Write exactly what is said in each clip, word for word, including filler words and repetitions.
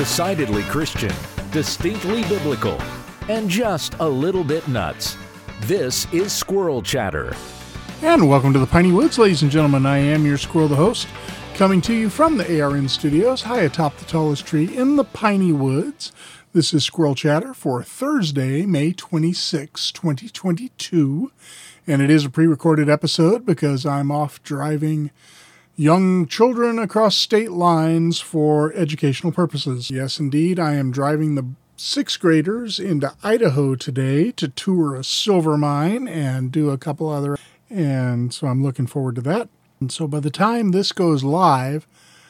Decidedly Christian, distinctly biblical, and just a little bit nuts. This is Squirrel Chatter. And welcome to the Piney Woods, ladies and gentlemen. I am your Squirrel, the host, coming to you from the A R N studios, high atop the tallest tree in the Piney Woods. This is Squirrel Chatter for Thursday, May twenty-sixth, twenty twenty-two. And it is a pre-recorded episode because I'm off driving young children across state lines for educational purposes. Yes, indeed, I am driving the sixth graders into Idaho today to tour a silver mine and do a couple other, and so I'm looking forward to that. And so by the time this goes live,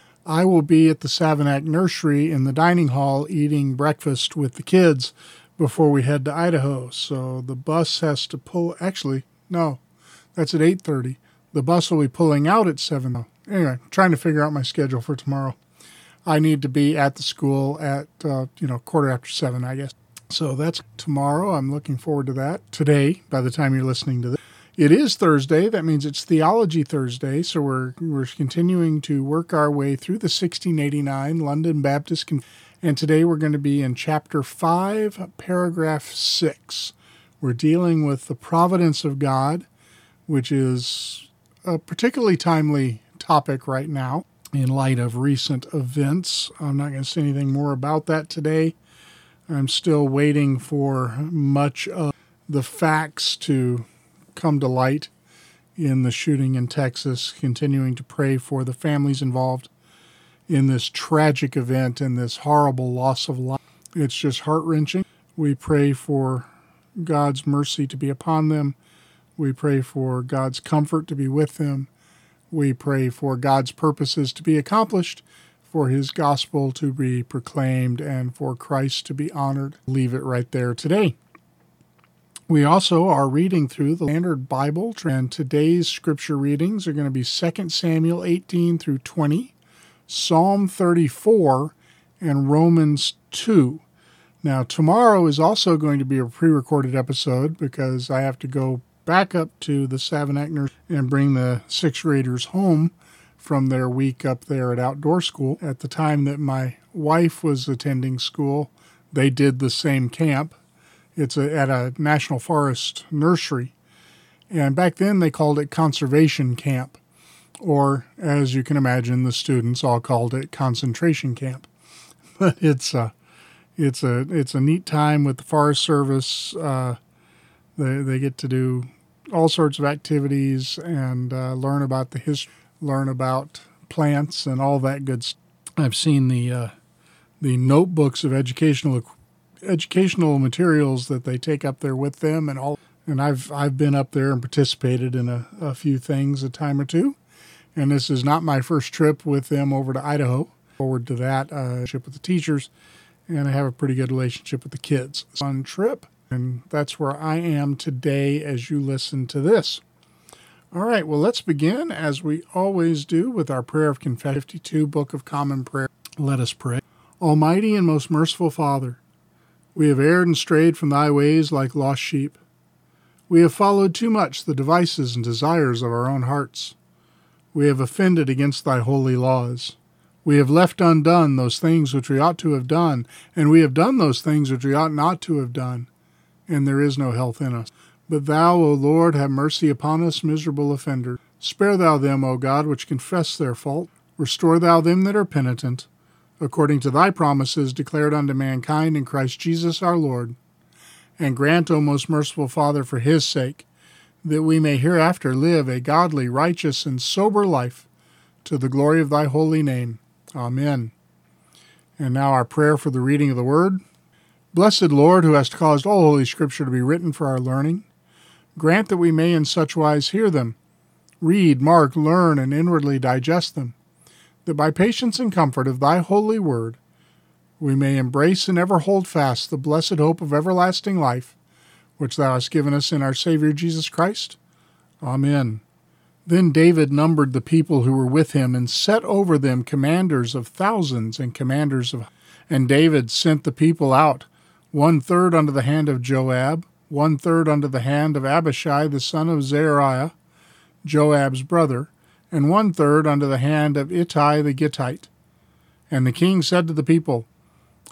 I will be at the Savinac Nursery in the dining hall eating breakfast with the kids before we head to Idaho. So the bus has to pull, actually, no, that's at eight thirty. The bus will be pulling out at seven. Anyway, trying to figure out my schedule for tomorrow. I need to be at the school at, uh, you know, quarter after seven, I guess. So that's tomorrow. I'm looking forward to that. Today, by the time you're listening to this, it is Thursday. That means it's Theology Thursday. So we're we're continuing to work our way through the sixteen eighty-nine London Baptist Convention. And today we're going to be in chapter five, paragraph six. We're dealing with the providence of God, which is a particularly timely topic right now in light of recent events. I'm not going to say anything more about that today. I'm still waiting for much of the facts to come to light in the shooting in Texas, continuing to pray for the families involved in this tragic event and this horrible loss of life. It's just heart-wrenching. We pray for God's mercy to be upon them. We pray for God's comfort to be with them. We pray for God's purposes to be accomplished, for His gospel to be proclaimed, and for Christ to be honored. Leave it right there today. We also are reading through the Standard Bible, and today's scripture readings are going to be Second Samuel eighteen through twenty, Psalm thirty-four, and Romans two. Now, tomorrow is also going to be a pre-recorded episode because I have to go back up to the Savinac Nursery and bring the sixth graders home from their week up there at outdoor school. At the time that my wife was attending school, they did the same camp. It's a, at a National Forest nursery. And back then they called it conservation camp. Or, as you can imagine, the students all called it concentration camp. But it's a, it's a, it's a neat time with the Forest Service. Uh, They they get to do all sorts of activities and uh, learn about the history, learn about plants and all that good stuff. I've seen the uh, the notebooks of educational educational materials that they take up there with them, and all. And I've I've been up there and participated in a, a few things a time or two. And this is not my first trip with them over to Idaho. Forward to that uh, trip with the teachers, and I have a pretty good relationship with the kids. Fun trip. And that's where I am today as you listen to this. All right, well, let's begin, as we always do, with our prayer of confession, fifty-two, Book of Common Prayer. Let us pray. Almighty and most merciful Father, we have erred and strayed from thy ways like lost sheep. We have followed too much the devices and desires of our own hearts. We have offended against thy holy laws. We have left undone those things which we ought to have done, and we have done those things which we ought not to have done. And there is no health in us. But thou, O Lord, have mercy upon us, miserable offenders. Spare thou them, O God, which confess their fault. Restore thou them that are penitent, according to thy promises declared unto mankind in Christ Jesus our Lord. And grant, O most merciful Father, for his sake, that we may hereafter live a godly, righteous, and sober life, to the glory of thy holy name. Amen. And now our prayer for the reading of the Word. Blessed Lord, who hast caused all Holy Scripture to be written for our learning, grant that we may in such wise hear them, read, mark, learn, and inwardly digest them, that by patience and comfort of thy holy word we may embrace and ever hold fast the blessed hope of everlasting life, which thou hast given us in our Savior Jesus Christ. Amen. Then David numbered the people who were with him and set over them commanders of thousands and commanders of... And David sent the people out, one-third under the hand of Joab, one-third under the hand of Abishai the son of Zeruiah, Joab's brother, and one-third under the hand of Ittai the Gittite. And the king said to the people,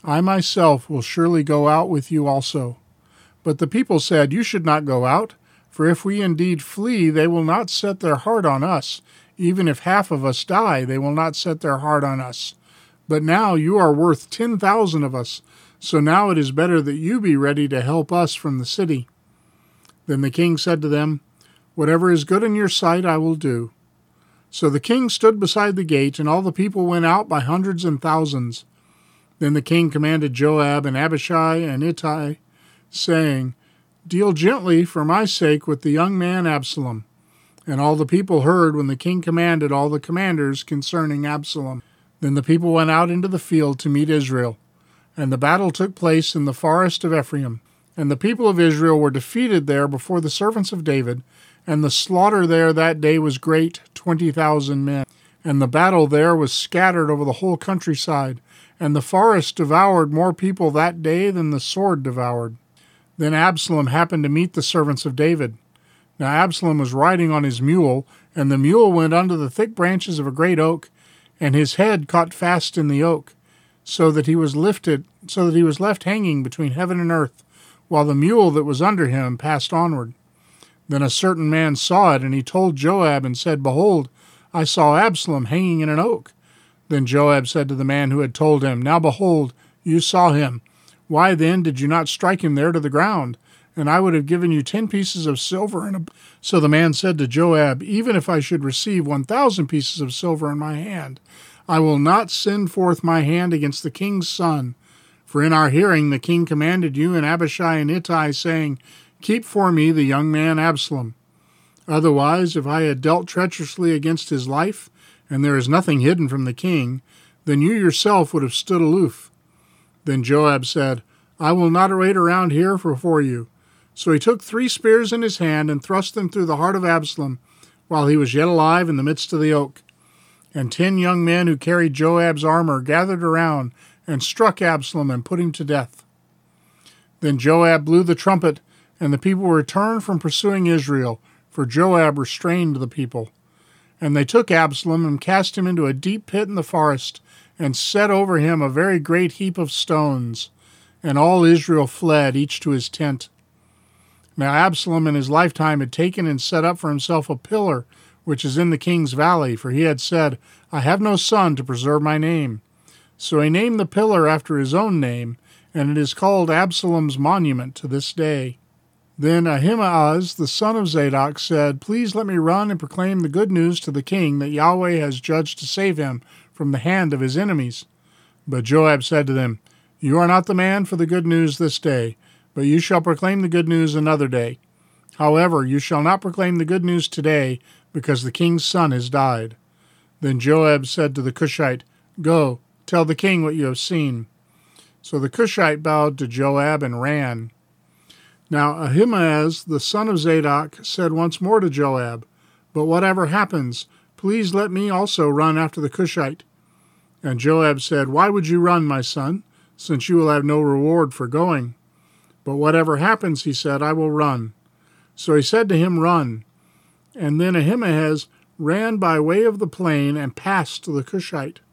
I myself will surely go out with you also. But the people said, You should not go out, for if we indeed flee, they will not set their heart on us. Even if half of us die, they will not set their heart on us. But now you are worth ten thousand of us, so now it is better that you be ready to help us from the city. Then the king said to them, Whatever is good in your sight I will do. So the king stood beside the gate, and all the people went out by hundreds and thousands. Then the king commanded Joab and Abishai and Ittai, saying, Deal gently for my sake with the young man Absalom. And all the people heard when the king commanded all the commanders concerning Absalom. Then the people went out into the field to meet Israel. And the battle took place in the forest of Ephraim. And the people of Israel were defeated there before the servants of David, and the slaughter there that day was great, twenty thousand men. And the battle there was scattered over the whole countryside, and the forest devoured more people that day than the sword devoured. Then Absalom happened to meet the servants of David. Now Absalom was riding on his mule, and the mule went under the thick branches of a great oak, and his head caught fast in the oak, so that he was lifted, so that he was left hanging between heaven and earth, while the mule that was under him passed onward. Then a certain man saw it, and he told Joab and said, Behold, I saw Absalom hanging in an oak. Then Joab said to the man who had told him, Now behold, you saw him. Why then did you not strike him there to the ground? And I would have given you ten pieces of silver. And a... So the man said to Joab, Even if I should receive one thousand pieces of silver in my hand, I will not send forth my hand against the king's son. For in our hearing the king commanded you and Abishai and Ittai, saying, Keep for me the young man Absalom. Otherwise, if I had dealt treacherously against his life, and there is nothing hidden from the king, then you yourself would have stood aloof. Then Joab said, I will not wait around here before you. So he took three spears in his hand and thrust them through the heart of Absalom, while he was yet alive in the midst of the oak. And ten young men who carried Joab's armor gathered around and struck Absalom and put him to death. Then Joab blew the trumpet, and the people returned from pursuing Israel, for Joab restrained the people. And they took Absalom and cast him into a deep pit in the forest, and set over him a very great heap of stones. And all Israel fled, each to his tent. Now Absalom in his lifetime had taken and set up for himself a pillar, which is in the king's valley, for he had said, I have no son to preserve my name. So he named the pillar after his own name, and it is called Absalom's monument to this day. Then Ahimaaz, the son of Zadok, said, Please let me run and proclaim the good news to the king that Yahweh has judged to save him from the hand of his enemies. But Joab said to them, You are not the man for the good news this day, but you shall proclaim the good news another day. However, you shall not proclaim the good news today, because the king's son has died. Then Joab said to the Cushite, Go, tell the king what you have seen. So the Cushite bowed to Joab and ran. Now Ahimaaz, the son of Zadok, said once more to Joab, But whatever happens, please let me also run after the Cushite. And Joab said, Why would you run, my son, since you will have no reward for going? But whatever happens, he said, I will run. So he said to him, Run. And then Ahimaaz ran by way of the plain and passed to the Cushite.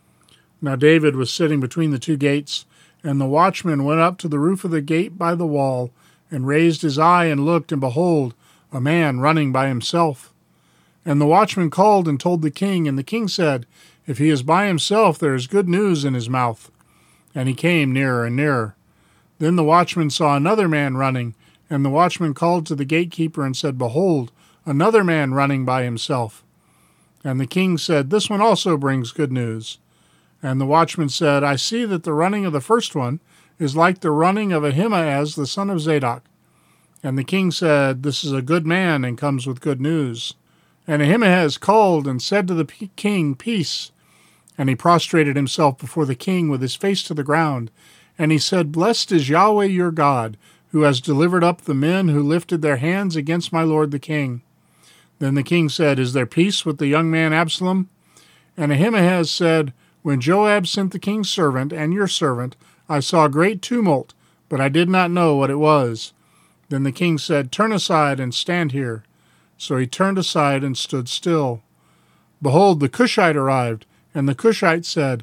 Now David was sitting between the two gates, and the watchman went up to the roof of the gate by the wall, and raised his eye and looked, and behold, a man running by himself. And the watchman called and told the king, and the king said, If he is by himself, there is good news in his mouth. And he came nearer and nearer. Then the watchman saw another man running, and the watchman called to the gatekeeper and said, Behold, another man running by himself. And the king said, This one also brings good news. And the watchman said, I see that the running of the first one is like the running of Ahimaaz, the son of Zadok. And the king said, This is a good man, and comes with good news. And Ahimaaz called and said to the king, Peace. And he prostrated himself before the king with his face to the ground. And he said, Blessed is Yahweh your God, who has delivered up the men who lifted their hands against my lord the king. Then the king said, Is there peace with the young man Absalom? And Ahimaaz said, When Joab sent the king's servant and your servant, I saw a great tumult, but I did not know what it was. Then the king said, Turn aside and stand here. So he turned aside and stood still. Behold, the Cushite arrived, and the Cushite said,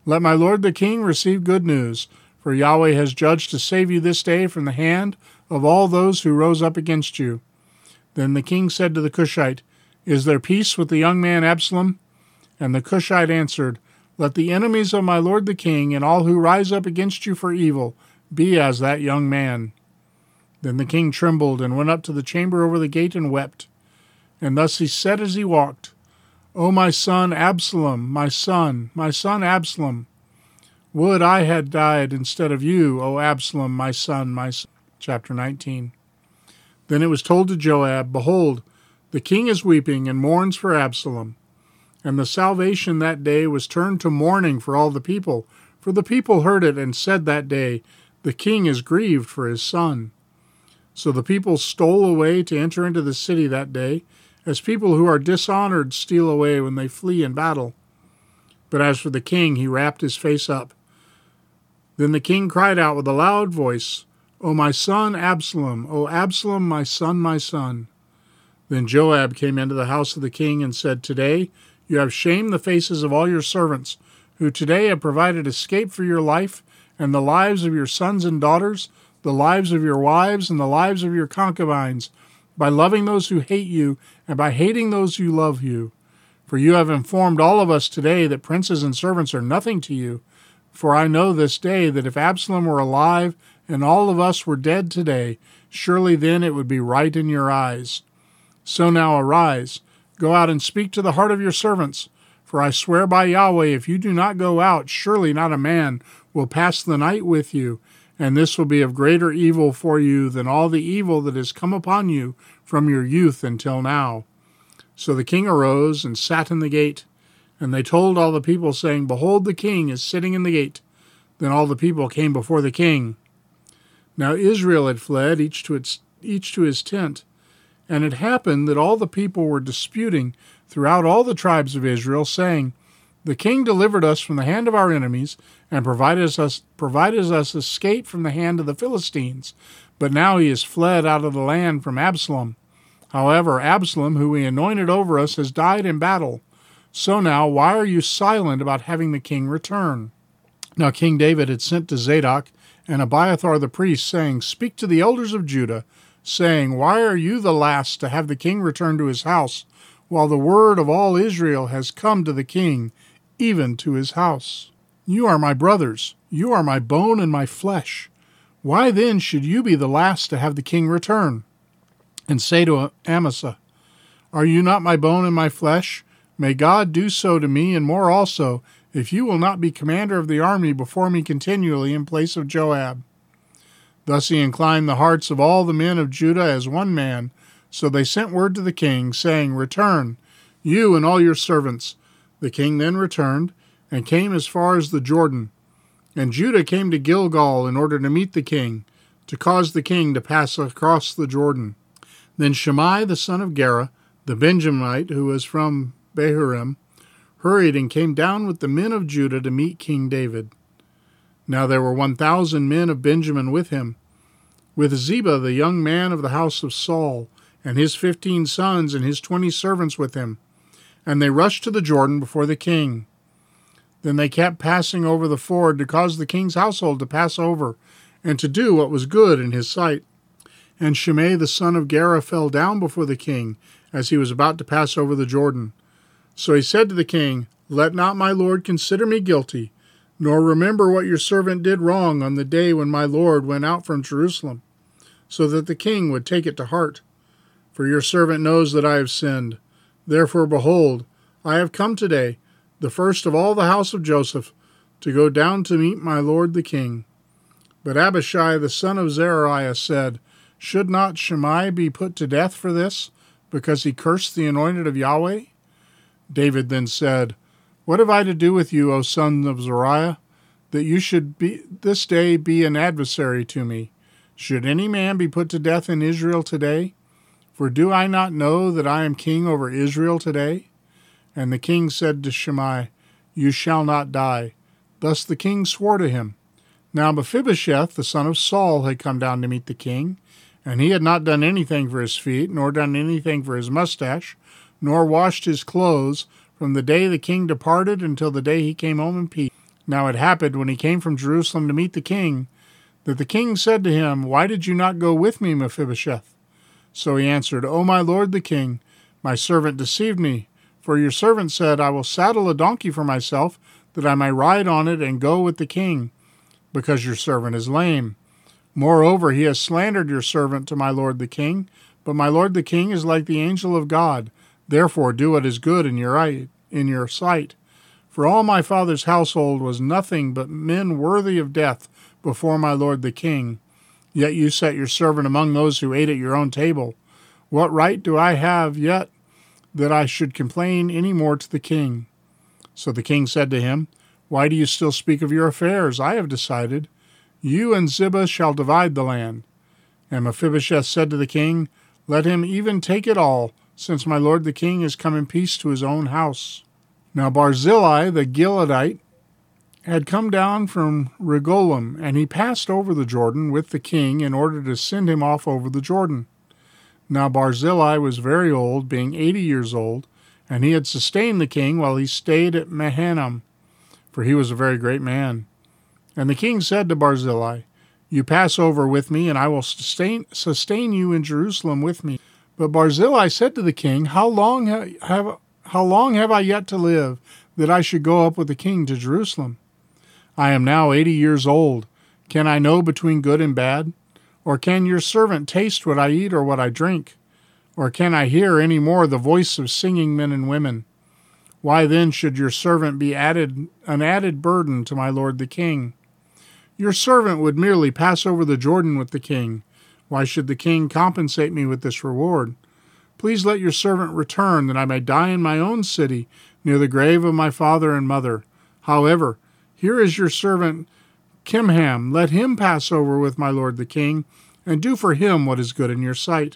Let my lord the king receive good news, for Yahweh has judged to save you this day from the hand of all those who rose up against you. Then the king said to the Cushite, Is there peace with the young man Absalom? And the Cushite answered, Let the enemies of my lord the king and all who rise up against you for evil be as that young man. Then the king trembled and went up to the chamber over the gate and wept. And thus he said as he walked, O my son Absalom, my son, my son Absalom, would I had died instead of you, O Absalom, my son, my son. Chapter nineteen. Then it was told to Joab, Behold, the king is weeping and mourns for Absalom. And the salvation that day was turned to mourning for all the people, for the people heard it and said that day, The king is grieved for his son. So the people stole away to enter into the city that day, as people who are dishonored steal away when they flee in battle. But as for the king, he wrapped his face up. Then the king cried out with a loud voice, O my son Absalom, O Absalom, my son, my son. Then Joab came into the house of the king and said, Today you have shamed the faces of all your servants, who today have provided escape for your life and the lives of your sons and daughters, the lives of your wives and the lives of your concubines, by loving those who hate you and by hating those who love you. For you have informed all of us today that princes and servants are nothing to you. For I know this day that if Absalom were alive and all of us were dead today, surely then it would be right in your eyes. So now arise, go out and speak to the heart of your servants. For I swear by Yahweh, if you do not go out, surely not a man will pass the night with you, and this will be of greater evil for you than all the evil that has come upon you from your youth until now. So the king arose and sat in the gate, and they told all the people, saying, Behold, the king is sitting in the gate. Then all the people came before the king. Now Israel had fled, each to its each to his tent. And it happened that all the people were disputing throughout all the tribes of Israel, saying, The king delivered us from the hand of our enemies, and provided us, provided us escape from the hand of the Philistines. But now he is fled out of the land from Absalom. However, Absalom, who we anointed over us, has died in battle. So now, why are you silent about having the king return? Now King David had sent to Zadok and Abiathar the priest, saying, Speak to the elders of Judah, saying, Why are you the last to have the king return to his house, while the word of all Israel has come to the king, even to his house? You are my brothers, you are my bone and my flesh. Why then should you be the last to have the king return? And say to Amasa, Are you not my bone and my flesh? May God do so to me, and more also, if you will not be commander of the army before me continually in place of Joab. Thus he inclined the hearts of all the men of Judah as one man. So they sent word to the king, saying, Return, you and all your servants. The king then returned, and came as far as the Jordan. And Judah came to Gilgal in order to meet the king, to cause the king to pass across the Jordan. Then Shimei the son of Gera, the Benjaminite, who was from Bahurim, hurried and came down with the men of Judah to meet King David. Now there were one thousand men of Benjamin with him, with Ziba the young man of the house of Saul, and his fifteen sons and his twenty servants with him. And they rushed to the Jordan before the king. Then they kept passing over the ford to cause the king's household to pass over, and to do what was good in his sight. And Shimei the son of Gera fell down before the king, as he was about to pass over the Jordan. So he said to the king, Let not my lord consider me guilty, nor remember what your servant did wrong on the day when my lord went out from Jerusalem, so that the king would take it to heart. For your servant knows that I have sinned. Therefore, behold, I have come today, the first of all the house of Joseph, to go down to meet my lord the king. But Abishai the son of Zeruiah said, Should not Shimei be put to death for this, because he cursed the anointed of Yahweh? David then said, What have I to do with you, O son of Zeruiah, that you should be this day be an adversary to me? Should any man be put to death in Israel today? For do I not know that I am king over Israel today? And the king said to Shimei, You shall not die. Thus the king swore to him. Now Mephibosheth, the son of Saul, had come down to meet the king, and he had not done anything for his feet, nor done anything for his mustache, nor washed his clothes, from the day the king departed until the day he came home in peace. Now it happened, when he came from Jerusalem to meet the king, that the king said to him, Why did you not go with me, Mephibosheth? So he answered, O my lord the king, my servant deceived me. For your servant said, I will saddle a donkey for myself, that I may ride on it and go with the king, because your servant is lame. Moreover, he has slandered your servant to my lord the king, but my lord the king is like the angel of God. Therefore do what is good in your eye, in your sight. For all my father's household was nothing but men worthy of death before my lord the king. Yet you set your servant among those who ate at your own table. What right do I have yet that I should complain any more to the king? So the king said to him, Why do you still speak of your affairs? I have decided. You and Ziba shall divide the land. And Mephibosheth said to the king, Let him even take it all, since my lord the king has come in peace to his own house. Now Barzillai the Gileadite had come down from Regolim, and he passed over the Jordan with the king in order to send him off over the Jordan. Now Barzillai was very old, being eighty years old, and he had sustained the king while he stayed at Mahanaim, for he was a very great man. And the king said to Barzillai, You pass over with me, and I will sustain, sustain you in Jerusalem with me. But Barzillai said to the king, How long have, how long have I yet to live, that I should go up with the king to Jerusalem? I am now eighty years old. Can I know between good and bad? Or can your servant taste what I eat or what I drink? Or can I hear any more the voice of singing men and women? Why then should your servant be added an added burden to my lord the king? Your servant would merely pass over the Jordan with the king. Why should the king compensate me with this reward? Please let your servant return, that I may die in my own city, near the grave of my father and mother. However, here is your servant Kimham. Let him pass over with my lord the king, and do for him what is good in your sight.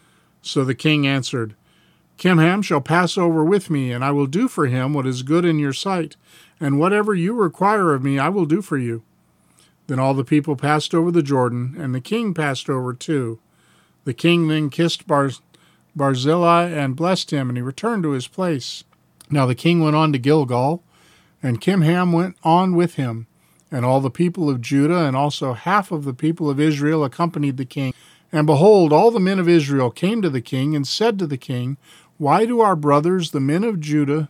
So the king answered, Kimham shall pass over with me, and I will do for him what is good in your sight, and whatever you require of me I will do for you. Then all the people passed over the Jordan, and the king passed over too. The king then kissed Bar- Barzillai and blessed him, and he returned to his place. Now the king went on to Gilgal, and Kimham went on with him, and all the people of Judah and also half of the people of Israel accompanied the king. And behold, all the men of Israel came to the king and said to the king, Why do our brothers, the men of Judah,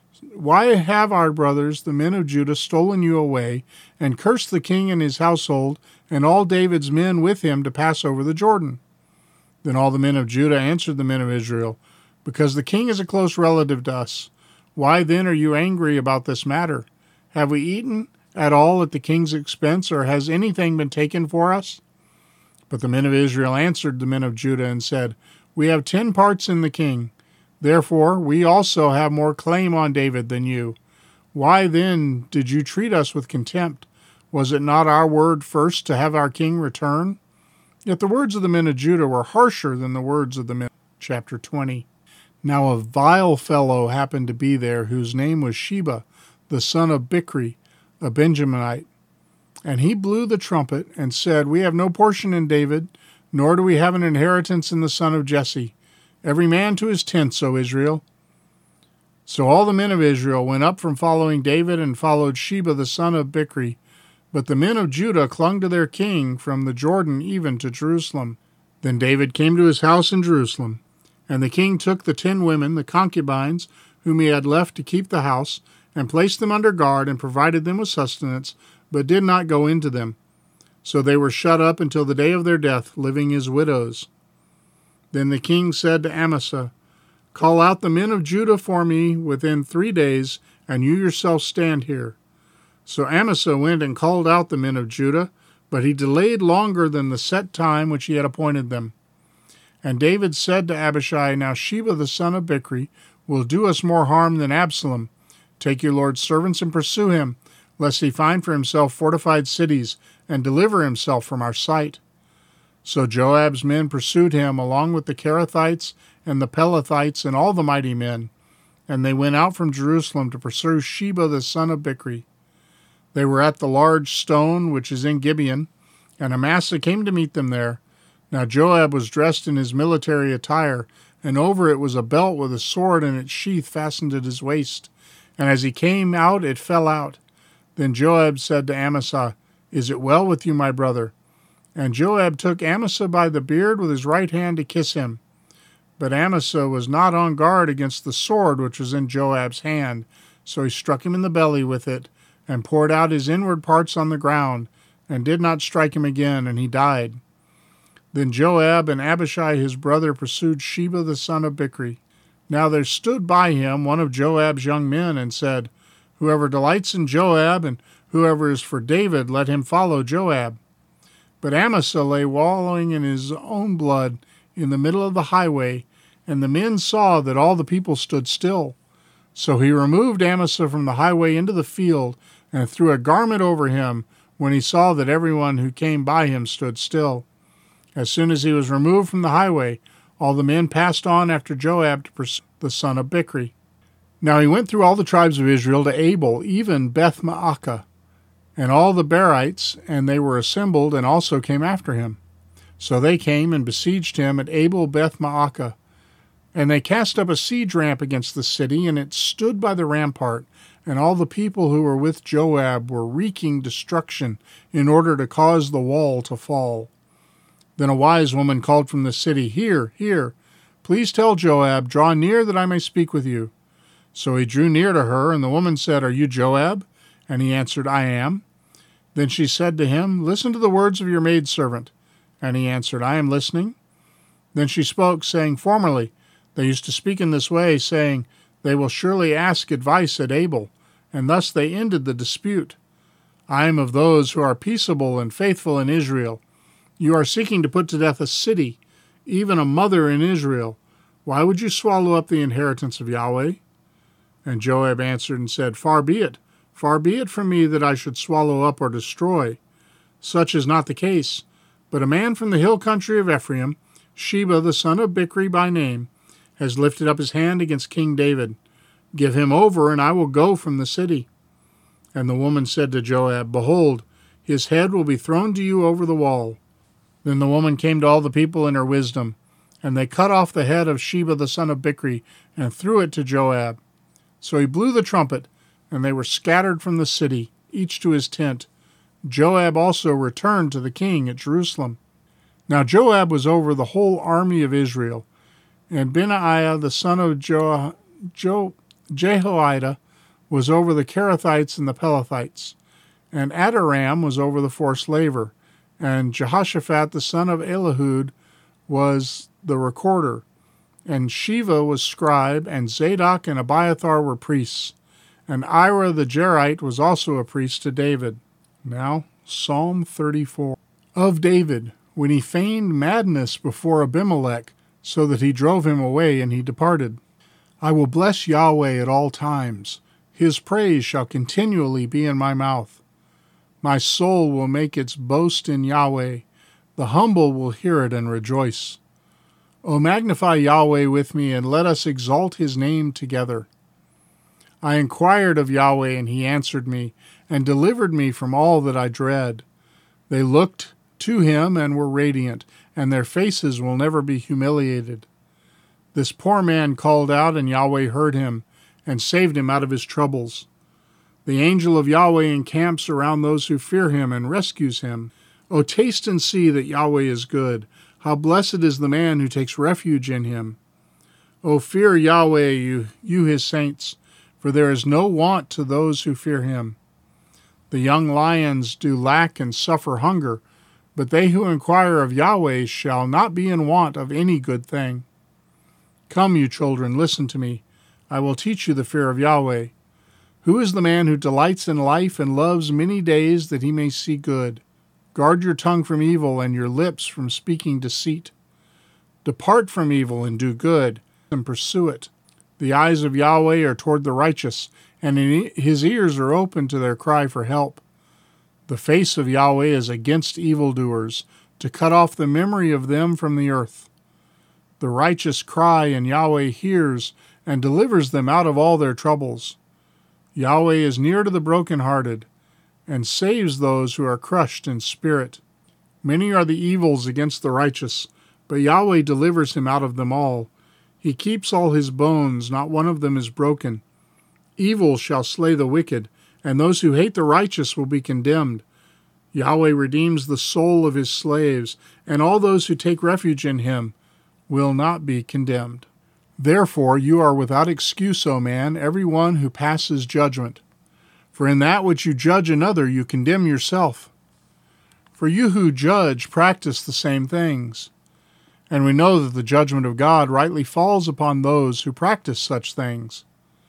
why have our brothers, the men of Judah, stolen you away, and cursed the king and his household, and all David's men with him to pass over the Jordan? Then all the men of Judah answered the men of Israel, Because the king is a close relative to us. Why then are you angry about this matter? Have we eaten at all at the king's expense, or has anything been taken for us? But the men of Israel answered the men of Judah and said, We have ten parts in the king. Therefore we also have more claim on David than you. Why then did you treat us with contempt? Was it not our word first to have our king return? Yet the words of the men of Judah were harsher than the words of the men. Chapter twenty. Now a vile fellow happened to be there, whose name was Sheba, the son of Bichri, a Benjaminite. And he blew the trumpet and said, We have no portion in David, nor do we have an inheritance in the son of Jesse. Every man to his tents, O Israel. So all the men of Israel went up from following David and followed Sheba the son of Bichri. But the men of Judah clung to their king from the Jordan even to Jerusalem. Then David came to his house in Jerusalem. And the king took the ten women, the concubines, whom he had left to keep the house, and placed them under guard, and provided them with sustenance, but did not go into them. So they were shut up until the day of their death, living as widows. Then the king said to Amasa, Call out the men of Judah for me within three days, and you yourself stand here. So Amasa went and called out the men of Judah, but he delayed longer than the set time which he had appointed them. And David said to Abishai, Now Sheba the son of Bichri will do us more harm than Absalom. Take your lord's servants and pursue him, lest he find for himself fortified cities, and deliver himself from our sight. So Joab's men pursued him, along with the Kerethites and the Pelethites and all the mighty men. And they went out from Jerusalem to pursue Sheba the son of Bichri. They were at the large stone which is in Gibeon, and Amasa came to meet them there. Now Joab was dressed in his military attire, and over it was a belt with a sword in its sheath fastened at his waist. And as he came out, it fell out. Then Joab said to Amasa, "Is it well with you, my brother?" And Joab took Amasa by the beard with his right hand to kiss him. But Amasa was not on guard against the sword which was in Joab's hand, so he struck him in the belly with it, and poured out his inward parts on the ground, and did not strike him again, and he died. Then Joab and Abishai his brother pursued Sheba the son of Bichri. Now there stood by him one of Joab's young men, and said, "Whoever delights in Joab, and whoever is for David, let him follow Joab." But Amasa lay wallowing in his own blood in the middle of the highway, and the men saw that all the people stood still. So he removed Amasa from the highway into the field, and threw a garment over him when he saw that everyone who came by him stood still. As soon as he was removed from the highway, all the men passed on after Joab to pursue the son of Bichri. Now he went through all the tribes of Israel to Abel, even Beth-Maachah, and all the Berites, and they were assembled, and also came after him. So they came and besieged him at Abel Beth-Maachah. And they cast up a siege ramp against the city, and it stood by the rampart, and all the people who were with Joab were wreaking destruction in order to cause the wall to fall. Then a wise woman called from the city, "Here, here, please tell Joab, draw near that I may speak with you." So he drew near to her, and the woman said, "Are you Joab?" And he answered, "I am." Then she said to him, "Listen to the words of your maidservant." And he answered, "I am listening." Then she spoke, saying, "Formerly they used to speak in this way, saying, 'They will surely ask advice at Abel,' and thus they ended the dispute. I am of those who are peaceable and faithful in Israel. You are seeking to put to death a city, even a mother in Israel. Why would you swallow up the inheritance of Yahweh?" And Joab answered and said, "Far be it, far be it from me that I should swallow up or destroy. Such is not the case, but a man from the hill country of Ephraim, Sheba the son of Bichri by name, has lifted up his hand against King David. Give him over, and I will go from the city." And the woman said to Joab, "Behold, his head will be thrown to you over the wall." Then the woman came to all the people in her wisdom, and they cut off the head of Sheba the son of Bichri, and threw it to Joab. So he blew the trumpet, and they were scattered from the city, each to his tent. Joab also returned to the king at Jerusalem. Now Joab was over the whole army of Israel, and Benaiah the son of jo- jo- Jehoiada was over the Kerethites and the Pelethites, and Adoram was over the forced labor, and Jehoshaphat the son of Elihud was the recorder, and Shiva was scribe, and Zadok and Abiathar were priests, and Ira the Jerite was also a priest to David. Now Psalm thirty-four. Of David, when he feigned madness before Abimelech, so that he drove him away, and he departed. I will bless Yahweh at all times. His praise shall continually be in my mouth. My soul will make its boast in Yahweh. The humble will hear it and rejoice. O magnify Yahweh with me, and let us exalt his name together. I inquired of Yahweh, and he answered me, and delivered me from all that I dread. They looked to him and were radiant, and their faces will never be humiliated. This poor man called out, and Yahweh heard him, and saved him out of his troubles. The angel of Yahweh encamps around those who fear him, and rescues him. O taste and see that Yahweh is good. How blessed is the man who takes refuge in him. O fear Yahweh, you, you his saints, for there is no want to those who fear him. The young lions do lack and suffer hunger, but they who inquire of Yahweh shall not be in want of any good thing. Come, you children, listen to me. I will teach you the fear of Yahweh. Who is the man who delights in life and loves many days that he may see good? Guard your tongue from evil and your lips from speaking deceit. Depart from evil and do good, and pursue it. The eyes of Yahweh are toward the righteous, and his ears are open to their cry for help. The face of Yahweh is against evildoers, to cut off the memory of them from the earth. The righteous cry, and Yahweh hears, and delivers them out of all their troubles. Yahweh is near to the brokenhearted, and saves those who are crushed in spirit. Many are the evils against the righteous, but Yahweh delivers him out of them all. He keeps all his bones, not one of them is broken. Evil shall slay the wicked, and those who hate the righteous will be condemned. Yahweh redeems the soul of his slaves, and all those who take refuge in him will not be condemned. Therefore you are without excuse, O man, every one who passes judgment. For in that which you judge another, you condemn yourself. For you who judge practice the same things. And we know that the judgment of God rightly falls upon those who practice such things.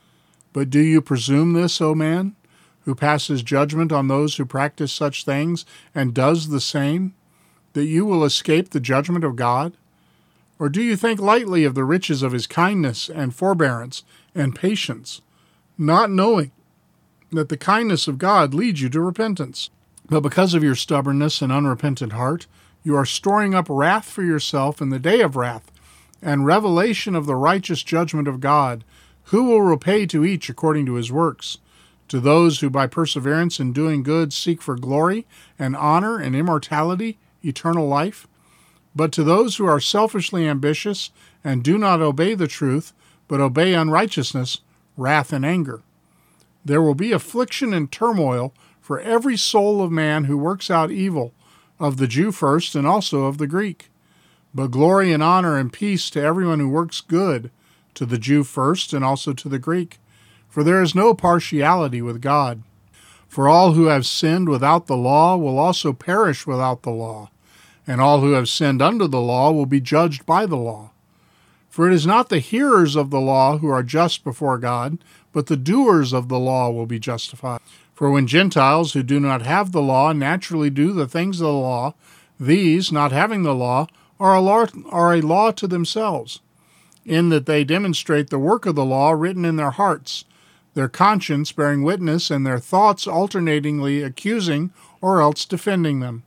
But do you presume this, O man, who passes judgment on those who practice such things, and does the same, that you will escape the judgment of God? Or do you think lightly of the riches of his kindness and forbearance and patience, not knowing that the kindness of God leads you to repentance? But because of your stubbornness and unrepentant heart, you are storing up wrath for yourself in the day of wrath, and revelation of the righteous judgment of God, who will repay to each according to his works. To those who by perseverance in doing good seek for glory and honor and immortality, eternal life. But to those who are selfishly ambitious and do not obey the truth, but obey unrighteousness, wrath and anger. There will be affliction and turmoil for every soul of man who works out evil, of the Jew first and also of the Greek. But glory and honor and peace to everyone who works good, to the Jew first and also to the Greek. For there is no partiality with God. For all who have sinned without the law will also perish without the law, and all who have sinned under the law will be judged by the law. For it is not the hearers of the law who are just before God, but the doers of the law will be justified. For when Gentiles who do not have the law naturally do the things of the law, these, not having the law, are a law, are a law to themselves, in that they demonstrate the work of the law written in their hearts, their conscience bearing witness, and their thoughts alternatingly accusing or else defending them.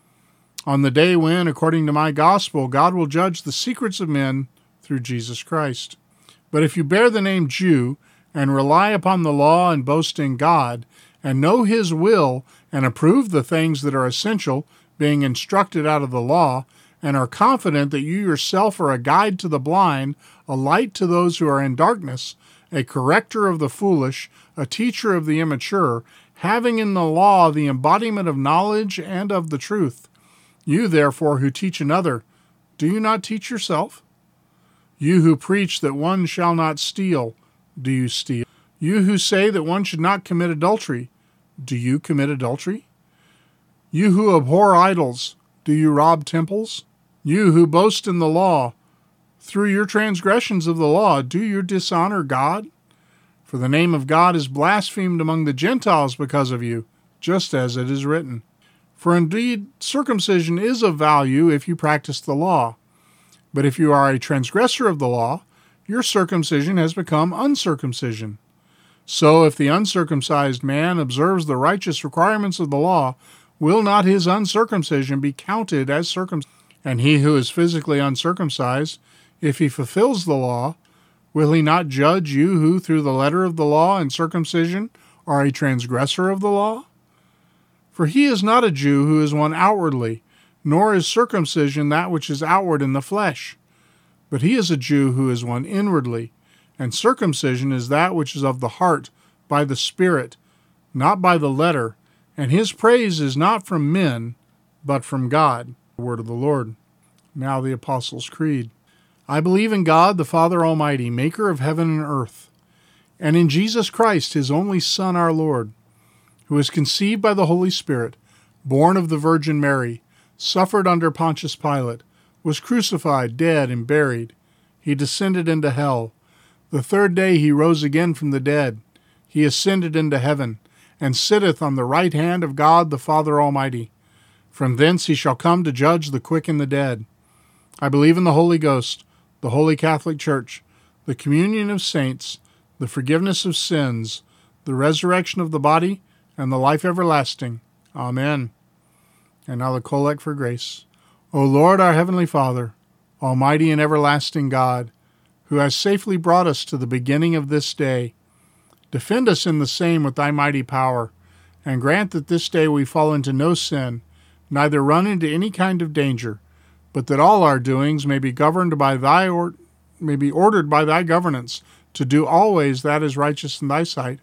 On the day when, according to my gospel, God will judge the secrets of men through Jesus Christ. But if you bear the name Jew, and rely upon the law and boast in God, and know his will, and approve the things that are essential, being instructed out of the law, and are confident that you yourself are a guide to the blind, a light to those who are in darkness, a corrector of the foolish, a teacher of the immature, having in the law the embodiment of knowledge and of the truth. You, therefore, who teach another, do you not teach yourself? You who preach that one shall not steal, do you steal? You who say that one should not commit adultery, do you commit adultery? You who abhor idols, do you rob temples? You who boast in the law, through your transgressions of the law, do you dishonor God? For the name of God is blasphemed among the Gentiles because of you, just as it is written. For indeed, circumcision is of value if you practice the law. But if you are a transgressor of the law, your circumcision has become uncircumcision. So if the uncircumcised man observes the righteous requirements of the law, will not his uncircumcision be counted as circumcision? And he who is physically uncircumcised, if he fulfills the law, will he not judge you who through the letter of the law and circumcision are a transgressor of the law? For he is not a Jew who is one outwardly, nor is circumcision that which is outward in the flesh. But he is a Jew who is one inwardly, and circumcision is that which is of the heart, by the Spirit, not by the letter, and his praise is not from men, but from God. The word of the Lord. Now the Apostles' Creed. I believe in God, the Father Almighty, maker of heaven and earth, and in Jesus Christ, his only Son, our Lord, who was conceived by the Holy Spirit, born of the Virgin Mary, suffered under Pontius Pilate, was crucified, dead, and buried. He descended into hell. The third day he rose again from the dead. He ascended into heaven, and sitteth on the right hand of God the Father Almighty. From thence he shall come to judge the quick and the dead. I believe in the Holy Ghost, the Holy Catholic Church, the communion of saints, the forgiveness of sins, the resurrection of the body, and the life everlasting. Amen. And now the Collect for Grace. O Lord, our Heavenly Father, Almighty and everlasting God, who has safely brought us to the beginning of this day, defend us in the same with thy mighty power, and grant that this day we fall into no sin, neither run into any kind of danger, but that all our doings may be governed by thy or may be ordered by thy governance, to do always that is righteous in thy sight,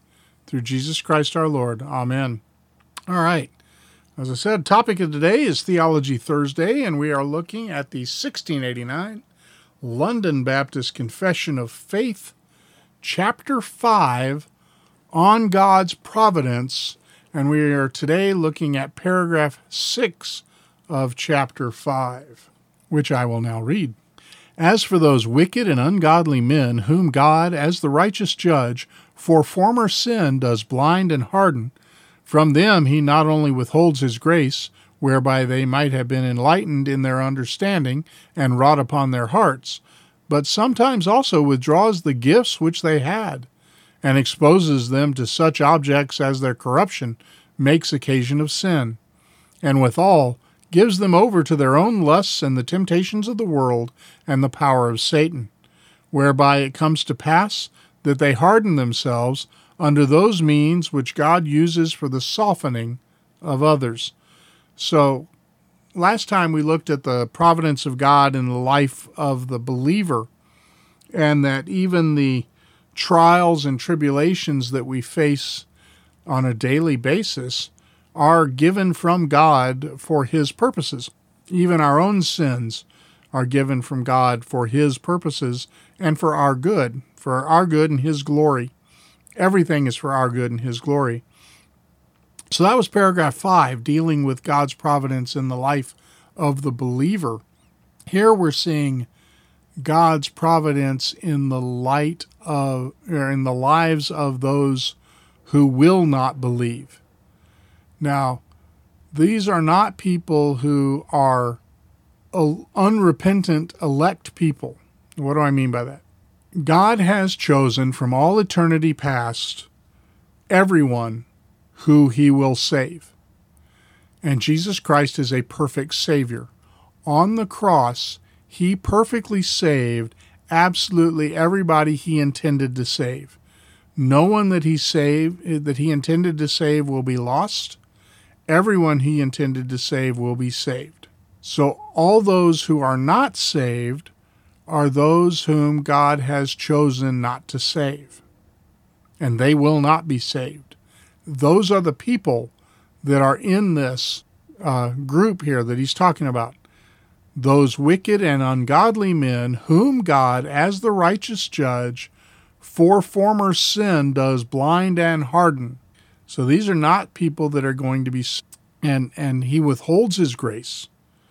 through Jesus Christ our Lord. Amen. All right. As I said, topic of today is Theology Thursday, and we are looking at the sixteen eighty-nine London Baptist Confession of Faith, Chapter five, On God's Providence, and we are today looking at paragraph six of Chapter five, which I will now read. As for those wicked and ungodly men whom God, as the righteous judge, for former sin does blind and harden, from them he not only withholds his grace, whereby they might have been enlightened in their understanding and wrought upon their hearts, but sometimes also withdraws the gifts which they had, and exposes them to such objects as their corruption makes occasion of sin, and withal gives them over to their own lusts and the temptations of the world and the power of Satan, whereby it comes to pass that they harden themselves under those means which God uses for the softening of others. So, last time we looked at the providence of God in the life of the believer, and that even the trials and tribulations that we face on a daily basis are given from God for His purposes. Even our own sins are given from God for His purposes and for our good, for our good and His glory. Everything is for our good and His glory. So that was paragraph five, dealing with God's providence in the life of the believer. Here we're seeing God's providence in the light of, or in the lives of those who will not believe. Now, these are not people who are unrepentant elect people. What do I mean by that? God has chosen from all eternity past everyone who He will save. And Jesus Christ is a perfect Savior. On the cross, He perfectly saved absolutely everybody He intended to save. No one that He saved, that He intended to save will be lost. Everyone He intended to save will be saved. So all those who are not saved are those whom God has chosen not to save, and they will not be saved. Those are the people that are in this uh, group here that he's talking about. Those wicked and ungodly men whom God, as the righteous judge, for former sin does blind and harden. So these are not people that are going to be, and, and He withholds His grace.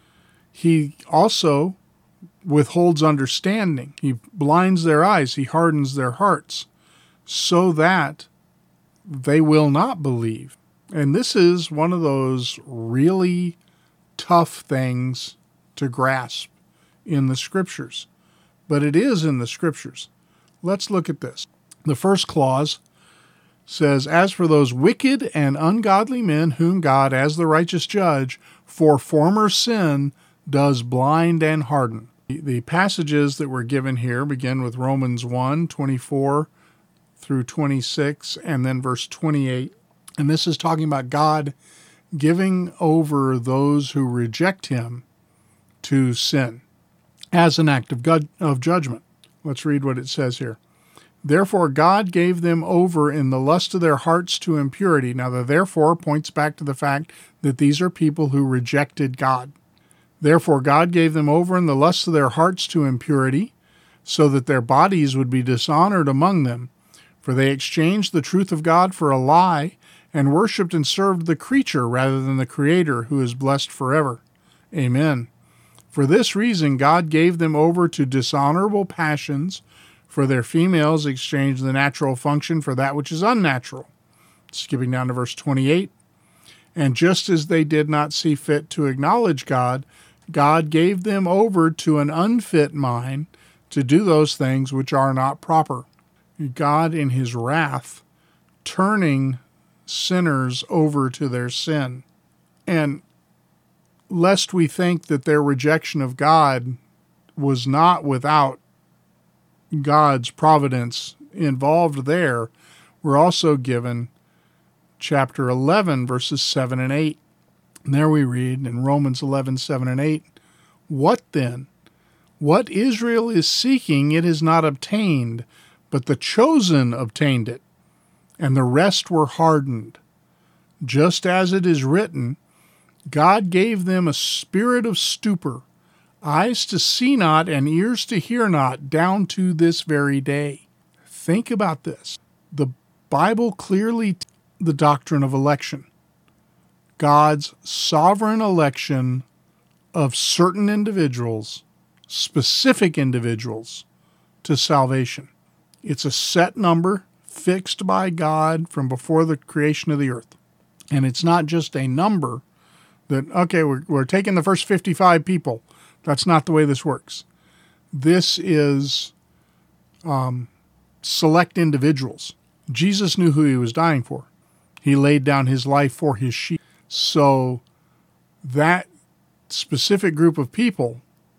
He also withholds understanding. He blinds their eyes. He hardens their hearts so that they will not believe. And this is one of those really tough things to grasp in the Scriptures. But it is in the Scriptures. Let's look at this. The first clause says, as for those wicked and ungodly men whom God, as the righteous judge, for former sin does blind and harden. The passages that were given here begin with Romans one, twenty-four through twenty-six, and then verse twenty-eight. And this is talking about God giving over those who reject Him to sin as an act of God, of judgment. Let's read what it says here. Therefore God gave them over in the lust of their hearts to impurity. Now the therefore points back to the fact that these are people who rejected God. Therefore God gave them over in the lust of their hearts to impurity, so that their bodies would be dishonored among them. For they exchanged the truth of God for a lie, and worshipped and served the creature rather than the Creator, who is blessed forever. Amen. For this reason God gave them over to dishonorable passions, for their females exchanged the natural function for that which is unnatural. Skipping down to verse twenty-eight. And just as they did not see fit to acknowledge God, God gave them over to an unfit mind to do those things which are not proper. God, in His wrath, turning sinners over to their sin. And lest we think that their rejection of God was not without God's providence involved there, we're also given chapter eleven, verses seven and eight. And there we read in Romans eleven, seven and eight, what then? What Israel is seeking it is not obtained, but the chosen obtained it. and the rest were hardened. Just as it is written, God gave them a spirit of stupor, eyes to see not and ears to hear not, down to this very day. Think about this. The Bible clearly teaches the doctrine of election. God's sovereign election of certain individuals, specific individuals, to salvation. It's a set number fixed by God from before the creation of the earth. And it's not just a number that, okay, we're, we're taking the first fifty-five people. That's not the way this works. This is um, select individuals. Jesus knew who he was dying for. He laid down his life for his sheep. So that specific group of people,